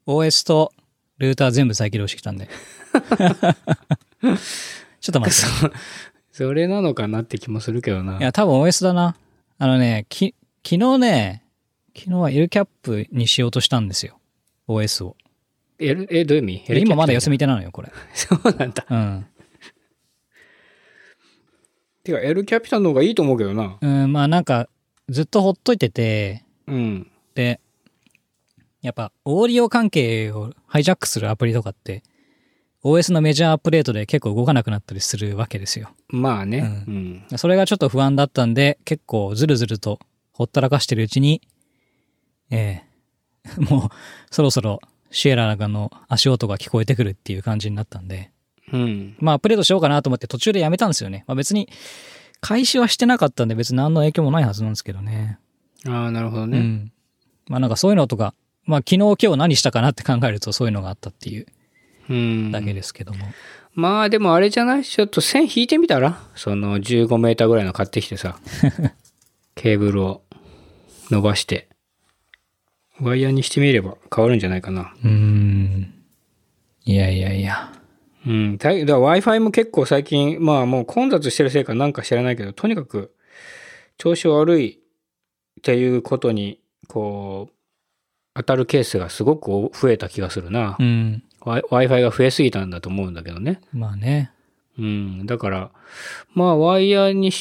OS とルーター全部再起動してきたんで。ちょっと待って。 それなのかなって気もするけどな。 いや、多分 OS だな。昨日は LCAP にしようとしたんですよ。OS を。 どういう意味？ 今まだ休み手なのよ、これ。 そうなんだ。 うん。 てか、L キャピタンの方がいいと思うけどな。 まあなんか、ずっとほっといてて、 うん。 で、やっぱ、オーディオ関係をハイジャックするアプリとかって、OS のメジャーアップデートで結構動かなくなったりするわけですよ。 まあね。うん。 それがちょっと不安だったんで、結構ずるずるとほったらかしてるうちに、もうそろそろシエラの足音が聞こえてくるっていう感じになったんで、 うん。 まあアップデートしようかなと思って途中でやめたんですよね。まあ別に開始はしてなかったんで別に何の影響もないはずなんですけどね。 ああ、なるほどね。 うん。まあなんかそういうのとか、まあ昨日今日何したかなって考えるとそういうのがあったっていうだけですけども。 まあでもあれじゃない？ちょっと線引いてみたら？その15メーターぐらいの買ってきてさ。ケーブルを伸ばして。ワイヤーにしてみれば変わるんじゃないかな。 いや。 うん。だから Wi-Fi も結構最近、まあもう混雑してるせいかなんか知らないけど、とにかく調子悪いっていうことに、こう、当たるケースがすごく増えた気がするな。 うん。 Wi-Fi が増えすぎたんだと思うんだけどね。 まあね。 うん。だから、まあワイヤーにして、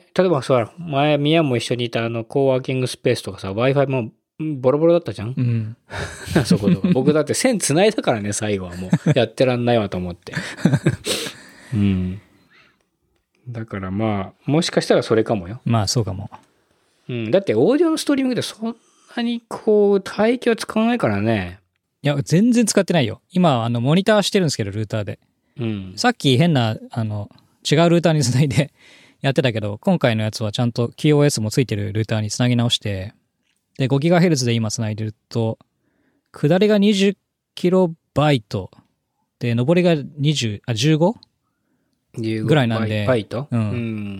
例えばさ、前、ミヤも一緒にいたコーワーキングスペースとかさ、Wi-Fi もボロボロだったじゃん。 うん。 そことか。僕だって線繋いだからね、最後はもう。やってらんないわと思って。うん。だからまあ、もしかしたらそれかもよ。 まあそうかも。 うん。だってオーディオのストリーミングでそんなにこう、帯域は使わないからね。 いや、全然使ってないよ。今、モニターしてるんですけど、ルーターで。 うん。 さっき変な、違うルーターにつないでやってたけど、今回のやつはちゃんと QoS もついてるルーターにつなぎ直して、で、5GHz で今つないでると、下りが 20KB で、上りが15？ ぐらいなんで。 バイト？うん。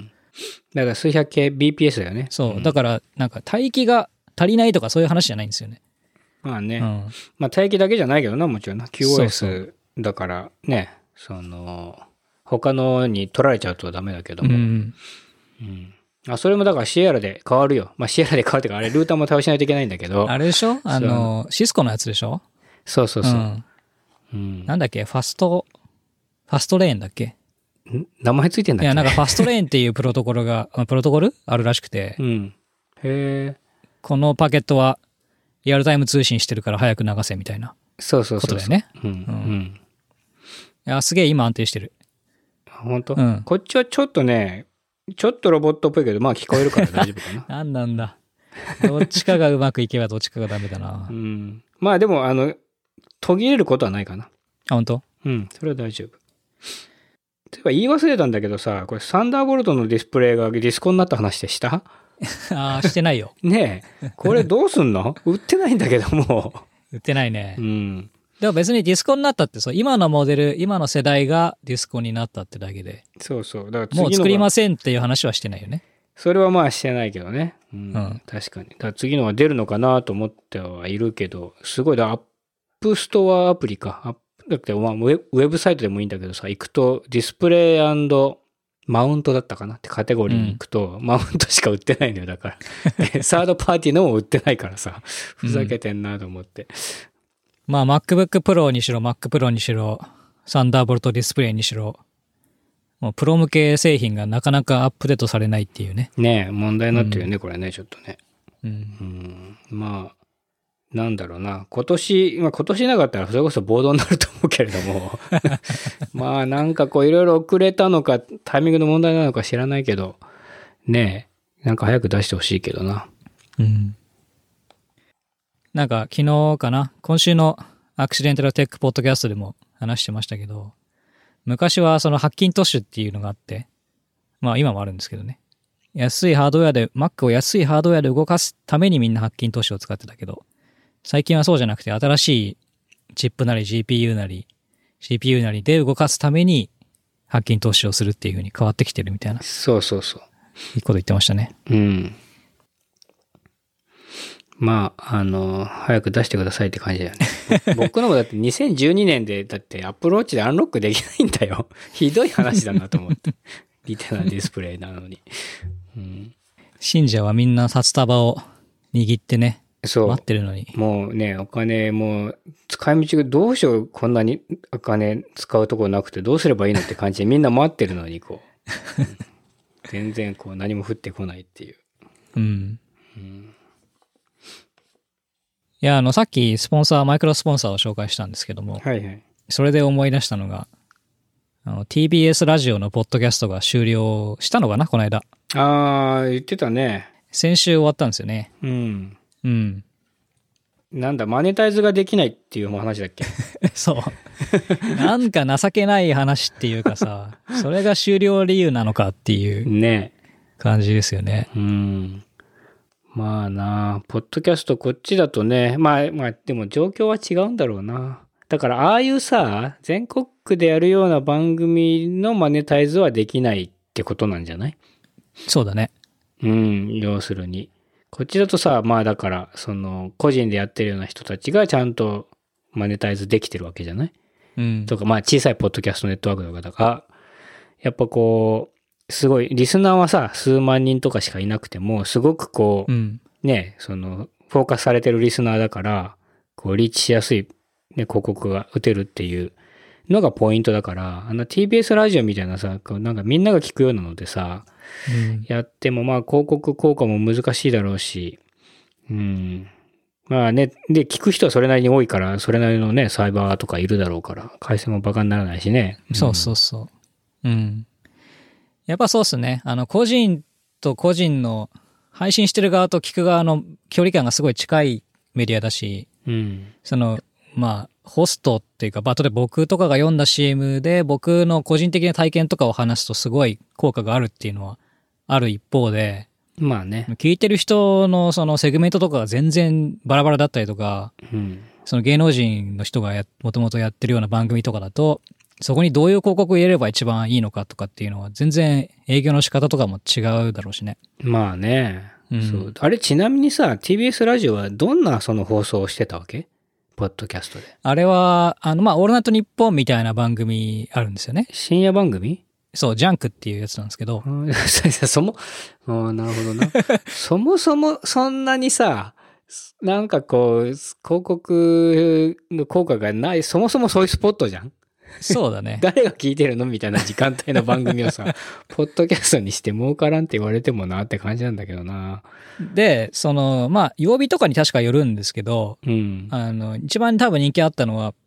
だから数百系 BPS だよね。 そう。だから、なんか帯域が足りないとかそういう話じゃないんですよね。 まあね。まあ帯域だけじゃないけどな、もちろんな。QoS だからね、他のに取られちゃうとダメだけども。それもだからシエラで変わるよ。まあシエラで変わるっていうか、あれルーターも対応しないといけないんだけど。 あれでしょ？シスコのやつでしょ？ そう。 なんだっけ？ファストレーンだっけ？ 名前ついてんだっけ？ いや、なんかファストレーンっていうプロトコルあるらしくて。 へえ。 このパケットはリアルタイム通信してるから早く流せみたいなことだよね。いや、すげえ今安定してる。 本当？こっちはちょっとね、ちょっとロボットっぽいけど、まあ聞こえるから大丈夫かな。 なんだ。どっちかがうまくいけばどっちかがダメだな。 まあでも、途切れることはないかな。 あ、本当？ それは大丈夫。例えば言い忘れたんだけどさ、これサンダーボルトのディスプレイがディスコになった話でした？ してないよ。 ねえ。これどうすんの？売ってないんだけども。 売ってないね。でも別にディスコになったって今のモデル、今の世代がディスコになったってだけで。 そう。だからもう作りませんっていう話はしてないよね。 それはまあしてないけどね。確かに。だから次のが出るのかなと思ってはいるけど、すごい、アップストアアプリか。だってまあウェブサイトでもいいんだけどさ、行くとディスプレイ&マウントだったかなってカテゴリーに行くと、マウントしか売ってないのよ、だから。サードパーティーのも売ってないからさ、ふざけてんなと思って。 まあ MacBook Pro にしろ、Mac Pro にしろ、サンダーボルトディスプレイにしろ、もうプロ向け製品がなかなかアップデートされないっていうね。 ねえ、問題になってるよね、これね、ちょっとね。まあ、なんだろうな。今年なかったらそれこそ暴動になると思うけれども。まあなんかこういろいろ遅れたのか、タイミングの問題なのか知らないけど、ねえ、なんか早く出してほしいけどな。 なんか昨日かな、今週のアクシデンタルテックポッドキャストでも話してましたけど、昔はそのハッキントッシュっていうのがあって、まあ今もあるんですけどね。安いハードウェアで、Mac を安いハードウェアで動かすためにみんなハッキントッシュを使ってたけど、最近はそうじゃなくて新しいチップなり GPU なり CPU なりで動かすためにハッキントッシュをするっていう風に変わってきてるみたいな。 そう。 いいこと言ってましたね。 まあ、早く出してくださいって感じだよね。僕のもだって2012年で、だってアップルウォッチでアンロックできないんだよ。ひどい話だなと思って。リテナディスプレイなのに。うん、 信者はみんな札束を握ってね、 そう待ってるのに。 もうね、お金、もう、使い道がどうしよう、こんなにお金使うとこなくてどうすればいいのって感じでみんな待ってるのに、こう。全然こう何も降ってこないっていう。 うん。いや、さっきマイクロスポンサーを紹介したんですけども、 はいはい。 それで思い出したのが、TBS ラジオのポッドキャストが終了したのかな、この間。 あー、言ってたね。 先週終わったんですよね。 うん。 うん。 なんだ、マネタイズができないっていう話だっけそう。なんか情けない話っていうかさ、それが終了理由なのかっていうね。 感じですよね。 うん。まあな、ポッドキャストこっちだとね、まあでも状況は違うんだろうな。だからああいうさ、全国区でやるような番組のマネタイズはできないってことなんじゃない？ そうだね。 うん、要するに。こっちだとさ、まあだから、個人でやってるような人たちがちゃんとマネタイズできてるわけじゃない？ うん。 とか、まあ小さいポッドキャストネットワークとかだから、やっぱこう、すごい、リスナーはさ、数万人とかしかいなくても、すごくこう、ね、フォーカスされてるリスナーだから、こう、リーチしやすい、ね、広告が打てるっていうのがポイントだから、TBS ラジオみたいなさ、なんかみんなが聞くようなのでさ、やってもまあ広告効果も難しいだろうし、うん。まあね、で、聞く人はそれなりに多いから、それなりのね、サイバーとかいるだろうから、回線もバカにならないしね。 そうそうそう。うん。やっぱそうっすね。個人と個人の、配信してる側と聞く側の距離感がすごい近いメディアだし、 うん。 まあ、ホストっていうか、後で僕とかが読んだ CM で僕の個人的な体験とかを話すとすごい効果があるっていうのはある一方で、 まあね。 聞いてる人のそのセグメントとかが全然バラバラだったりとか、その芸能人の人がもともとやってるような番組とかだと、そこにどういう広告を入れれば一番いいのかとかっていうのは全然営業の仕方とかも違うだろうしね。 まあね。そう。あれちなみにさ、TBS ラジオはどんなその放送をしてたわけ？ポッドキャストで。 あれは、まあ、オールナイトニッポンみたいな番組あるんですよね。 深夜番組？ そう、ジャンクっていうやつなんですけど。 なるほどな。そもそもそんなにさ、なんかこう、広告の効果がない、そもそもそういうスポットじゃん？ そうだね。 誰が聞いてるのみたいな時間帯の番組をさ、ポッドキャストにして儲からんって言われてもなって感じなんだけどな。 で、まあ、曜日とかに確かよるんですけど、 うん。 一番多分人気あったのは、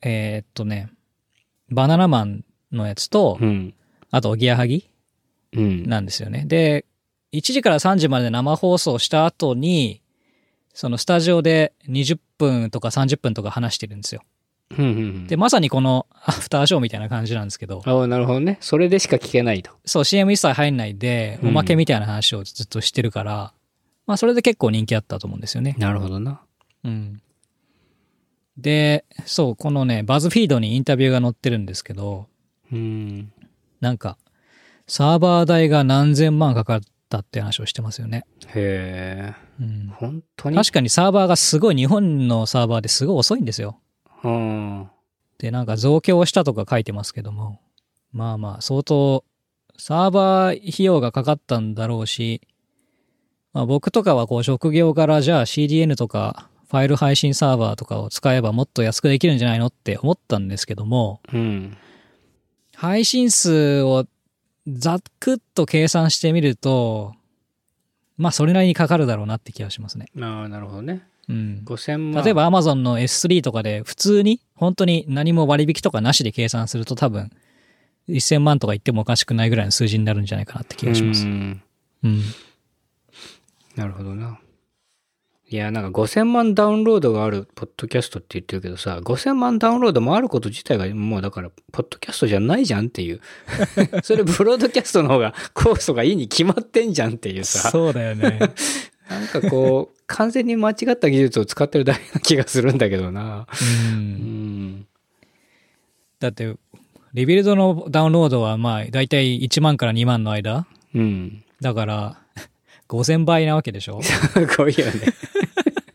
バナナマンのやつと、 うん、 あと、おぎやはぎなんですよね。で、1時から3時まで生放送した後に、そのスタジオで20分とか30分とか話してるんですよ。で、まさにこのアフターショーみたいな感じなんですけど。 ああ、なるほどね。それでしか聞けないと。 そう、CM 一切入んないで、おまけみたいな話をずっとしてるから、まあ、それで結構人気あったと思うんですよね。 なるほどな。 うん。で、そう、このね、バズフィードにインタビューが載ってるんですけど、なんか、サーバー代が何千万かかったって話をしてますよね。 へえ。本当に？ 確かにサーバーがすごい、日本のサーバーですごい遅いんですよ。で、なんか増強したとか書いてますけども、まあまあ、相当、サーバー費用がかかったんだろうし、まあ、僕とかはこう職業からじゃあ CDN とかファイル配信サーバーとかを使えばもっと安くできるんじゃないのって思ったんですけども、配信数をざっくっと計算してみると、まあそれなりにかかるだろうなって気がしますね。 ああ、なるほどね。 5000万。例えば Amazon の S3 とかで普通に本当に何も割引とかなしで計算すると多分1000万とか言ってもおかしくないぐらいの数字になるんじゃないかなって気がします。 なるほどな。いや、なんか5000万ダウンロードがあるポッドキャストって言ってるけどさ、5000万ダウンロードもあること自体がもうだから、ポッドキャストじゃないじゃんっていう。それブロードキャストの方がコストがいいに決まってんじゃんっていうさ。 そうだよね。 なんかこう、完全に間違った技術を使ってるだけな気がするんだけどな。 だって、リビルドのダウンロードはまあ、だいたい1万から2万の間。だから、5000倍なわけでしょ？ すごいよね。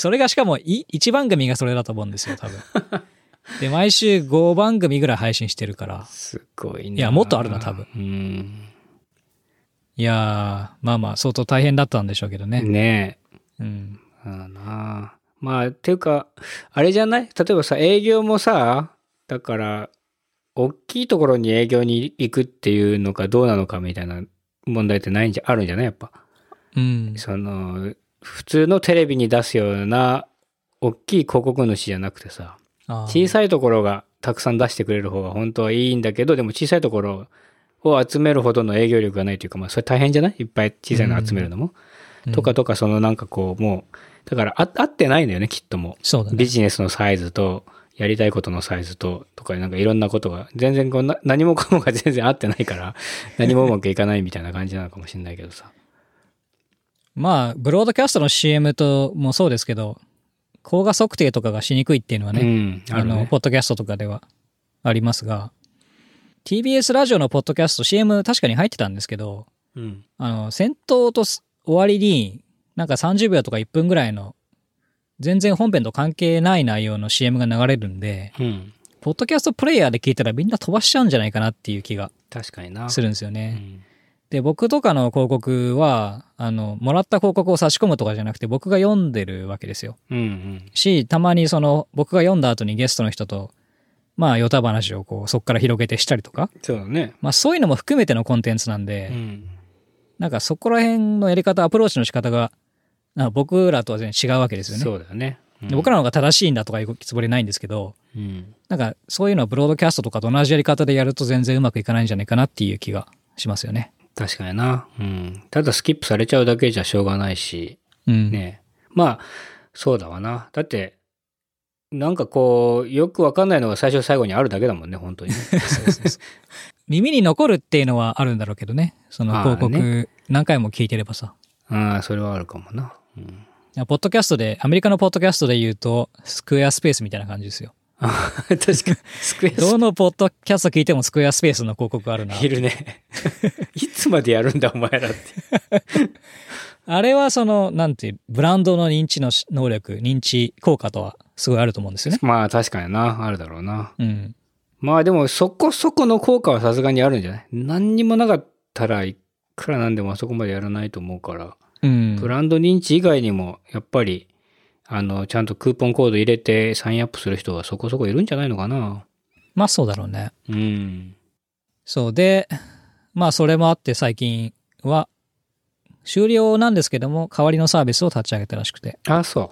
それがしかも1番組がそれだと思うんですよ、多分。で、毎週5番組ぐらい配信してるから。 すごいね。 いや、もっとあるな、多分。いやー、まあまあ、相当大変だったんでしょうけどね。 ねえ。うん。 まあ、っていうか、あれじゃない？例えばさ、営業もさ、だから、大きいところに営業に行くっていうのかどうなのかみたいな問題ってあるんじゃないやっぱ。 うん。 普通のテレビに出すような、大きい広告主じゃなくてさ、小さいところがたくさん出してくれる方が本当はいいんだけど、でも小さいところを集めるほどの営業力がないというか、まあそれ大変じゃない？いっぱい小さいの集めるのも。とか、なんかこう、もう、だから合ってないんだよね、きっともう。 そうだね。 ビジネスのサイズと、やりたいことのサイズとか、なんかいろんなことが、全然こう何もかもが全然合ってないから、何もうまくいかないみたいな感じなのかもしれないけどさ。 まあ、ブロードキャストの CM ともそうですけど、効果測定とかがしにくいっていうのはね、ね、ポッドキャストとかではありますが、TBS ラジオのポッドキャスト CM 確かに入ってたんですけど、先頭と終わりに、なんか30秒とか1分ぐらいの、全然本編と関係ない内容の CM が流れるんで、ポッドキャストプレイヤーで聞いたらみんな飛ばしちゃうんじゃないかなっていう気がするんですよね。で、僕とかの広告は、もらった広告を差し込むとかじゃなくて僕が読んでるわけですよ。たまに僕が読んだ後にゲストの人と、まあ、ヨタ話をそこから広げてしたりとか。 そうだね。 まあ、そういうのも含めてのコンテンツなんで、なんかそこら辺のやり方、アプローチの仕方が、僕らとは全然違うわけですよね。 そうだよね。 僕らの方が正しいんだとかいうつもりないんですけど、なんかそういうのをブロードキャストとかと同じやり方でやると全然うまくいかないんじゃないかなっていう気がしますよね。 確かにな。ただスキップされちゃうだけじゃしょうがないし、ね。まあ、そうだわな。だって、なんかよくわかんないのが最初最後にあるだけだもんね、本当にね。 耳に残るっていうのはあるんだろうけどね。その広告何回も聞いてればさ。 それはあるかもな。 ポッドキャストで、アメリカのポッドキャストで言うと、スクエアスペースみたいな感じですよ。 確かに。スクエアスペース。 どのポッドキャスト聞いてもスクエアスペースの広告あるな。 いるね。いつまでやるんだ、お前らって。 あれはなんていう、ブランドの認知の能力、認知効果とはすごいあると思うんですよね。 まあ確かにな、あるだろうな。まあでもそこそこの効果はさすがにあるんじゃない？何にもなかったらいくらなんでもあそこまでやらないと思うから。ブランド認知以外にも、やっぱり、ちゃんとクーポンコード入れてサインアップする人はそこそこいるんじゃないのかな。 まあそうだろうね。そうで、まあそれもあって最近は、終了なんですけども、代わりのサービスを立ち上げたらしくて。 そう。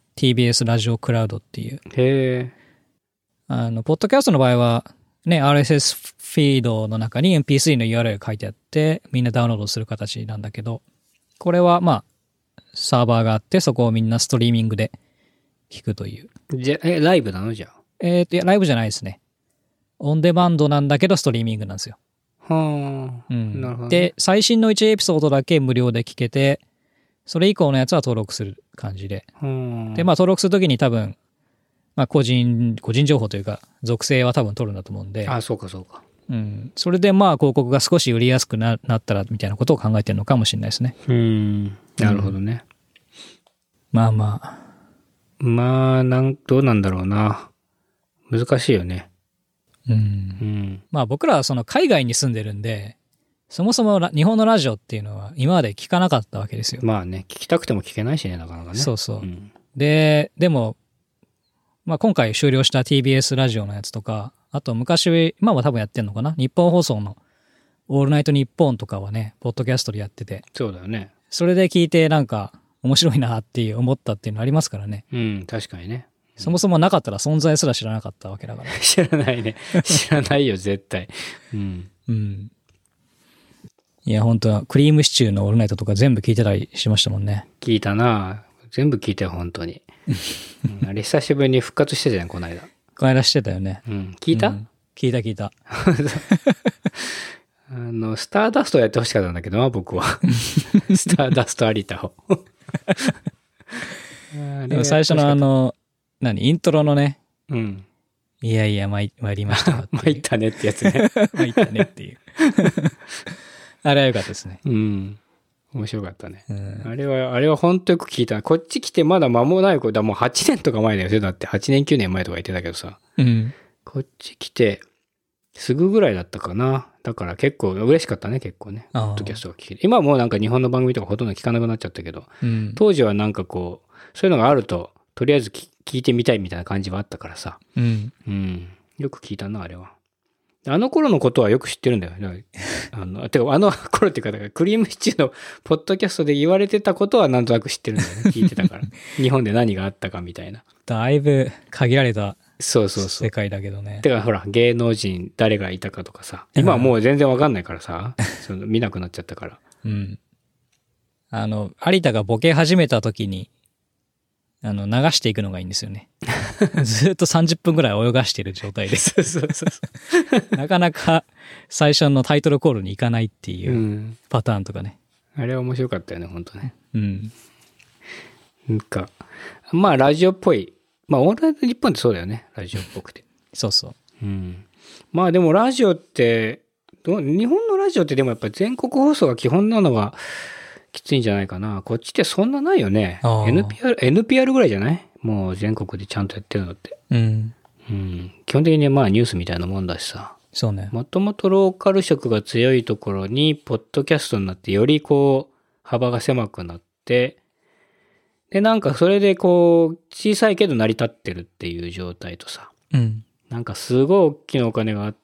TBS ラジオクラウドっていう。 へー。ポッドキャストの場合は、ね、RSS フィードの中に MP3 の URL が書いてあって、みんなダウンロードする形なんだけど、これはまあ、サーバーがあって、そこをみんなストリーミングで聞くという。 ライブなのじゃあ。 いや、ライブじゃないですね。オンデマンドなんだけど、ストリーミングなんですよ。 なるほど。 で、最新の1エピソードだけ無料で聞けて、それ以降のやつは登録する感じで。で、まあ登録するときに多分、まあ個人情報というか、属性は多分取るんだと思うんで。 そうかそうか。 それでまあ広告が少し売りやすく なったらみたいなことを考えてるのかもしれないですね。 なるほどね。 まあまあ。 まあ、どうなんだろうな。難しいよね。 まあ僕らは海外に住んでるんで、そもそも日本のラジオっていうのは今まで聞かなかったわけですよ。 まあね、聞きたくても聞けないしね、なかなかね。 そうそう。でも、まあ今回終了した TBS ラジオのやつとか、あと昔、今は多分やってんのかな？日本放送のオールナイトニッポンとかはね、ポッドキャストでやってて。 そうだよね。 それで聞いてなんか面白いなって思ったっていうのありますからね。 確かにね。 そもそもなかったら存在すら知らなかったわけだから。 知らないね。知らないよ、絶対。 いや、本当はクリームシチューのオールナイトとか全部聞いてたりしましたもんね。 聞いたな。全部聞いたよ、本当に。あれ久しぶりに復活してたじゃん、この間。 この間してたよね。 聞いた？ 聞いた。 スターダストやってほしかったんだけどな、僕は。スターダスト有田を。 でも最初のイントロのね。いやいや、参りました。 参ったねってやつね。 参ったねっていう。あれは良かったですね。 面白かったね。 うん。 あれは本当よく聞いた。こっち来てまだ間もない子だ。もう8年とか前だよね。だって8年9年前とか言ってたけどさ。 うん。 こっち来て、すぐぐらいだったかな。だから結構嬉しかったね、結構ね。ポッドキャストが聞ける。今はもうなんか日本の番組とかほとんど聞かなくなっちゃったけど、 うん。 当時はなんかこう、そういうのがあると、とりあえず聞いてみたいみたいな感じはあったからさ。 うん。 うん。よく聞いたな、あれは。あの頃のことはよく知ってるんだよ。てかあの頃っていうか、だからクリームシチューのポッドキャストで言われてたことはなんとなく知ってるんだよね。聞いてたから。日本で何があったかみたいな。 だいぶ限られたそうそうそう。 世界だけどね。 てかほら、芸能人誰がいたかとかさ。今はもう全然わかんないからさ。見なくなっちゃったから。 うん。有田がボケ始めた時に、流していくのがいいんですよね。ずっと30分ぐらい泳がしてる状態で。 そうそうそうなかなか最初のタイトルコールに行かないっていうパターンとかね。 あれは面白かったよね、ほんとね。 うん。 なんか、まあラジオっぽい。まあオールナイトニッポンってそうだよね。ラジオっぽくて。 そうそう。 うん。まあでもラジオって、日本のラジオってでもやっぱり全国放送が基本なのがきついんじゃないかな。こっちってそんなないよね。NPR ぐらいじゃない？もう全国でちゃんとやってるのって。 うん。 うん。基本的にまあニュースみたいなもんだしさ。 そうね。 もともとローカル色が強いところに、ポッドキャストになってよりこう、幅が狭くなって、で、なんかそれでこう、小さいけど成り立ってるっていう状態とさ。 うん。 なんかすごい大きなお金があって、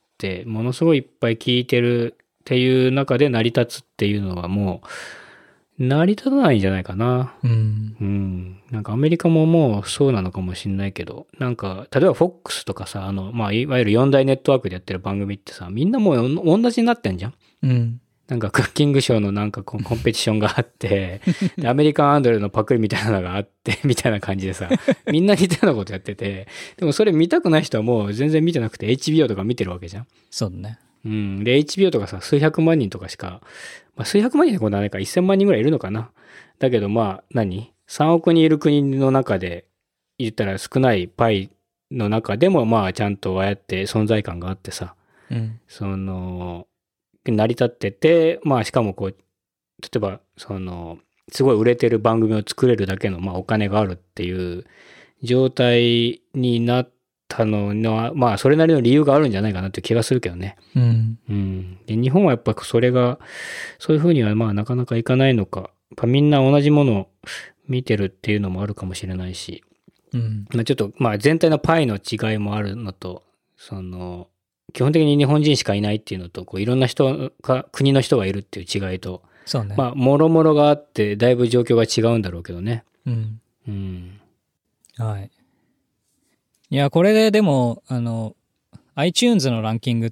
ものすごいいっぱい聞いてるっていう中で成り立つっていうのはもう、成り立たないんじゃないかな。 うん。 うん。なんかアメリカももうそうなのかもしんないけど、なんか、例えば FOX とかさ、まあ、いわゆる4大ネットワークでやってる番組ってさ、みんなもう同じになってんじゃん。 うん。 なんかクッキングショーのなんかコンペティションがあって、でアメリカンアンドレのパクリみたいなのがあって、みたいな感じでさ、みんな似たようなことやってて、でもそれ見たくない人はもう全然見てなくて HBO とか見てるわけじゃん。 そうだね。 うん。で、HBO とかさ、数百万人とかしか、まあ、数百万人でことはないか、1000万人ぐらいいるのかな。だけどまあ、3億人いる国の中で、言ったら少ないパイの中でも、まあ、ちゃんとああやって存在感があってさ、 うん。 成り立ってて、まあ、しかもこう、例えば、すごい売れてる番組を作れるだけの、まあ、お金があるっていう状態になったのは、まあ、それなりの理由があるんじゃないかなって気がするけどね。 うん。 うん。で、日本はやっぱそれが、そういうふうにはまあなかなかいかないのか、やっぱみんな同じものを見てるっていうのもあるかもしれないし、 うん。 まあちょっと、まあ全体のパイの違いもあるのと、基本的に日本人しかいないっていうのと、こういろんな人が、国の人がいるっていう違いと、 そうね。 まあ、もろもろがあって、だいぶ状況が違うんだろうけどね。 うん。 うん。 はい。いや、これででも、iTunes のランキングって、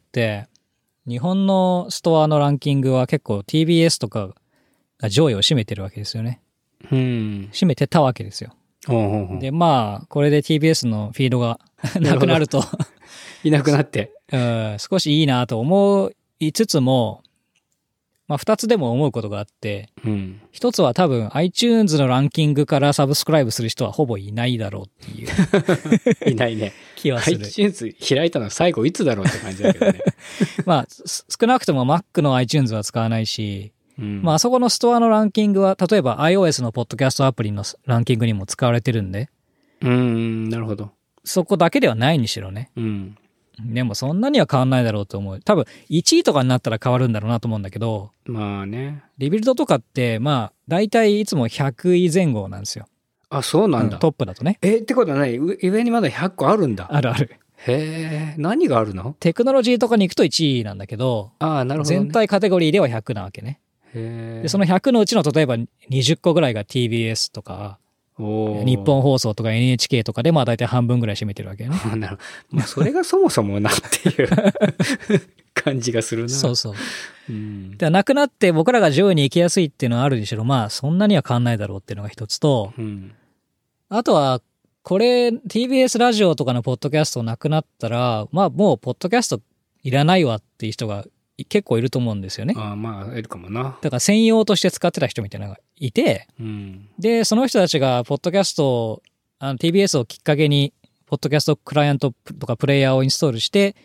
日本のストアのランキングは結構 TBS とかが上位を占めてるわけですよね。 うん。 占めてたわけですよ。で、まあ、これで TBS のフィードがなくなるといなくなって。 少しいいなと思いつつも、まあ、二つでも思うことがあって、一つは多分 iTunes のランキングからサブスクライブする人はほぼいないだろうっていういないね。 気はする。 iTunes 開いたの最後いつだろうって感じだけどね。 まあ、少なくとも Mac の iTunes は使わないし、まあ、あそこのストアのランキングは、例えば iOS のポッドキャストアプリのランキングにも使われてるんで。 なるほど。 そこだけではないにしろね。でもそんなには変わんないだろうと思う。多分1位とかになったら変わるんだろうなと思うんだけど。 まあね。 リビルドとかって、まあ、大体いつも100位前後なんですよ。 あ、そうなんだ。 トップだとね。 ってことはない上にまだ100個あるんだ。 あるある。 へえ、何があるの？ テクノロジーとかに行くと1位なんだけど、 なるほどね。 全体カテゴリーでは100なわけね。で、その100のうちの例えば20個ぐらいが TBS とか、日本放送とか NHK とかでまあ大体半分ぐらい占めてるわけよね。 なるほど。まあそれがそもそもなっていう感じがするな。 そうそう。でなくなって僕らが上位に行きやすいっていうのはあるにしろ、まあそんなには変わんないだろうっていうのが一つと、あとはこれ TBS ラジオとかのポッドキャストなくなったら、まあもうポッドキャストいらないわっていう人が結構いると思うんですよね。 まあいるかもな。 だから専用として使ってた人みたいなのがいて、でその人たちがポッドキャストをTBS をきっかけにポッドキャストクライアントとかプレイヤーをインストールして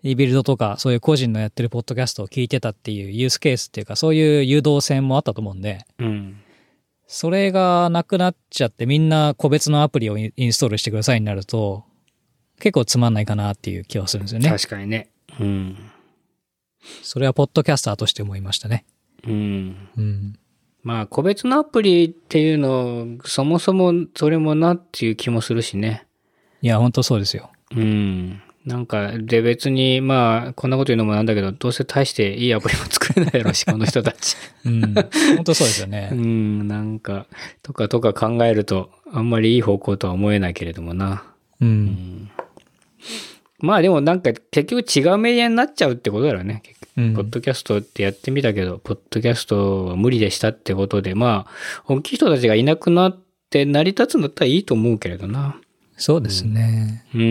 リビルドとかそういう個人のやってるポッドキャストを聞いてたっていうユースケースっていうかそういう誘導線もあったと思うんで、 うん。 それがなくなっちゃってみんな個別のアプリをインストールしてくださいになると結構つまんないかなっていう気はするんですよね。 確かにね。うん。 それはポッドキャスターとして思いましたね。 うん。 うん。 まあ、個別のアプリっていうの、そもそもそれもなっていう気もするしね。 いや、本当そうですよ。 うん。なんか、で別に、まあ、こんなこと言うのもなんだけど、どうせ大していいアプリも作れないやろし、この人たち。 うん。本当そうですよね。 うん、なんか、とか考えると、あんまりいい方向とは思えないけれどもな。 うん。 うん、まあでもなんか結局違うメディアになっちゃうってことだよね。ポッドキャストってやってみたけど、ポッドキャストは無理でしたってことで、まあ、大きい人たちがいなくなって成り立つんだったらいいと思うけれどな。 そうですね。 うん。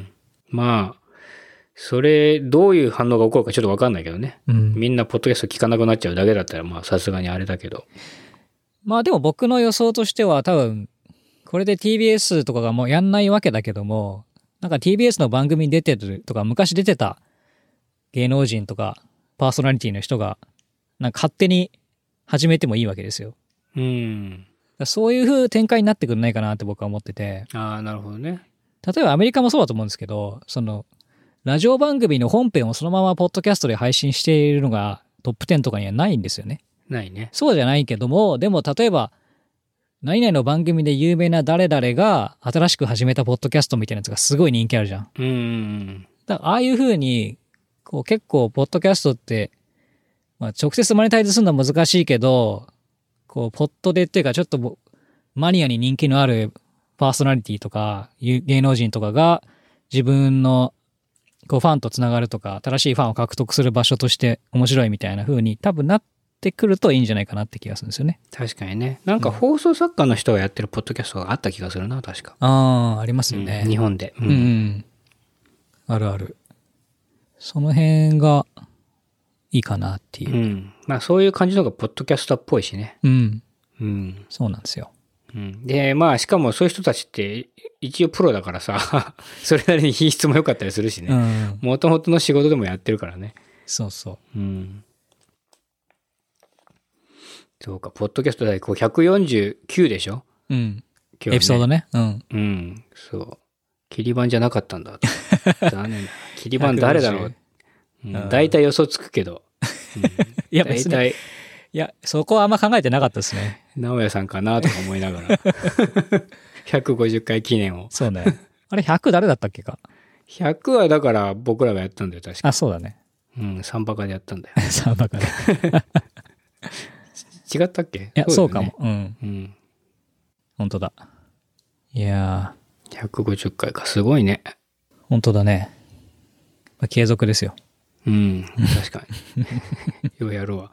まあ、それ、どういう反応が起こるかちょっとわかんないけどね。 うん。 みんなポッドキャスト聞かなくなっちゃうだけだったら、まあさすがにあれだけど。 まあでも僕の予想としては多分、これで TBS とかがもうやんないわけだけども、なんか TBS の番組に出てるとか、昔出てた芸能人とかパーソナリティの人が、なんか勝手に始めてもいいわけですよ。 うん。 そういう風展開になってくんないかなって僕は思ってて。 ああ、なるほどね。 例えばアメリカもそうだと思うんですけど、その、ラジオ番組の本編をそのままポッドキャストで配信しているのがトップ10とかにはないんですよね。 ないね。 そうじゃないけども、でも例えば、何々の番組で有名な誰々が新しく始めたポッドキャストみたいなやつがすごい人気あるじゃん。 うん。 だからああいう風に、こう結構ポッドキャストって、まあ直接マネタイズするのは難しいけど、こうポッドでっていうかちょっとマニアに人気のあるパーソナリティとか芸能人とかが自分のこうファンとつながるとか新しいファンを獲得する場所として面白いみたいな風に多分なってくるといいんじゃないかなって気がするんですよね。 確かにね。なんか放送作家の人がやってるポッドキャストがあった気がするな、確か。 ああ、ありますよね。 日本で。 うん。あるある。その辺がいいかなっていう。 うん。まあそういう感じのがポッドキャストっぽいしね。 うん。 うん。 そうなんですよ。 うん、で、まあしかもそういう人たちって一応プロだからさ、それなりに品質も良かったりするしね。もともとの仕事でもやってるからね。 そうそう。 うん。そうか、ポッドキャストだこう149でしょ？ うん。 今日ね、 エピソードね。うん。 うん。そう。切り板じゃなかったんだ。残念だ。切り板誰だろう。大体予想つくけど。 いや、別に。いや、そこはあんま考えてなかったですね。 直哉さんかなとか思いながら。150回記念を。 そうね。あれ100誰だったっけか。 100はだから僕らがやったんだよ、確か。 あ、そうだね。 うん、3バカでやったんだよ。 3バカで。 違ったっけ？ いや、そうかも。うん。 うん。 本当だ。いやー。150回か、すごいね。 本当だね。継続ですよ。 うん、確かに。ようやるわ。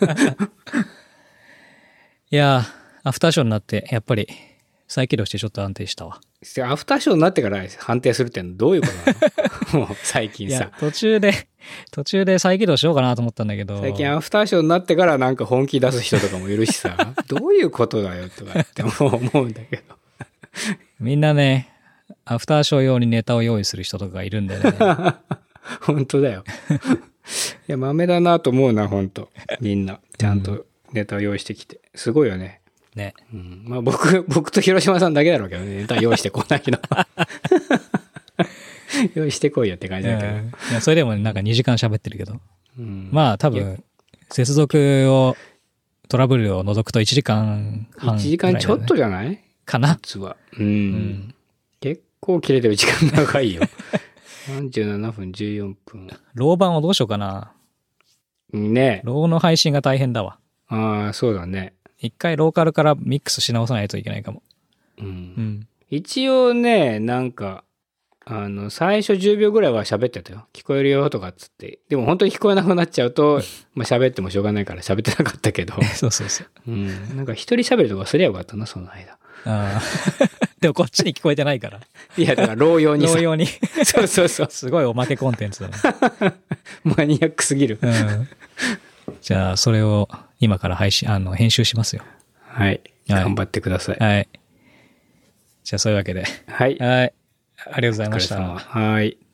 いやー、アフターショーになって、やっぱり、再起動してちょっと安定したわ。 アフターショーになってから判定するってのはどういうことなの？もう最近さ。いや、 途中で再起動しようかなと思ったんだけど。 最近アフターショーになってからなんか本気出す人とかもいるしさ、どういうことだよとかって思うんだけど。 みんなね、アフターショー用にネタを用意する人とかがいるんだよね。 本当だよ。いや、豆だなと思うな、本当みんな。ちゃんとネタを用意してきて。すごいよね。 ね。 うん、まあ僕と広島さんだけだろうけどね、ネタ用意してこないの。用意してこいよって感じだけど。 いや、それでもなんか2時間喋ってるけど。うん、まあ多分、接続を、トラブルを除くと1時間半、 1時間ちょっとじゃないかな。 実は。うん。結構切れてる時間長いよ。37分、14分。 ロー版をどうしようかな。 ね。 ローの配信が大変だわ。 ああ、そうだね。 一回ローカルからミックスし直さないといけないかも。 うん。一応ね、なんか、最初10秒ぐらいは喋ってたよ。聞こえるよとかっつって。でも本当に聞こえなくなっちゃうと、まあ喋ってもしょうがないから喋ってなかったけど。 そうそうそう。 うん。なんか一人喋るとかすりゃよかったな、その間。 ああ。でもこっちに聞こえてないから。 いや、だからロー用にさ。 ロー用に。 そうそうそう。 すごいおまけコンテンツだね。 マニアックすぎる。 うん。じゃあ、それを今から編集しますよ。 はい。頑張ってください。 はい。じゃあ、そういうわけで。 はい。 はい。ありがとうございました。 はい。